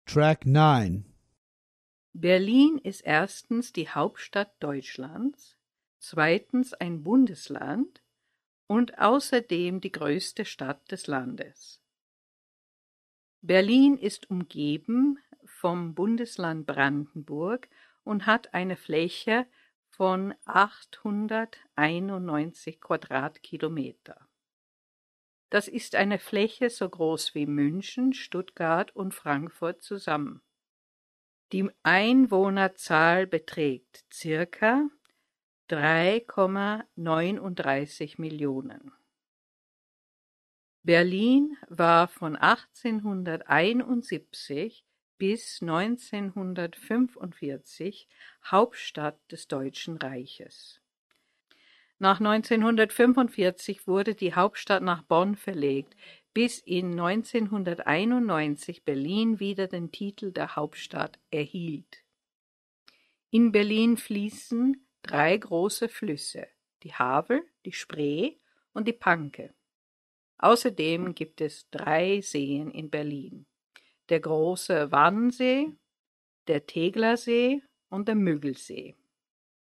Track 9. Berlin ist erstens die Hauptstadt Deutschlands, zweitens ein Bundesland und außerdem die größte Stadt des Landes. Berlin ist umgeben vom Bundesland Brandenburg und hat eine Fläche von 891 Quadratkilometer. Das ist eine Fläche so groß wie München, Stuttgart und Frankfurt zusammen. Die Einwohnerzahl beträgt circa 3,39 Millionen. Berlin war von 1871 bis 1945 Hauptstadt des Deutschen Reiches. Nach 1945 wurde die Hauptstadt nach Bonn verlegt, bis in 1991 Berlin wieder den Titel der Hauptstadt erhielt. In Berlin fließen 3 große Flüsse, die Havel, die Spree und die Panke. Außerdem gibt es 3 Seen in Berlin: der große Wannsee, der Tegeler See und der Müggelsee.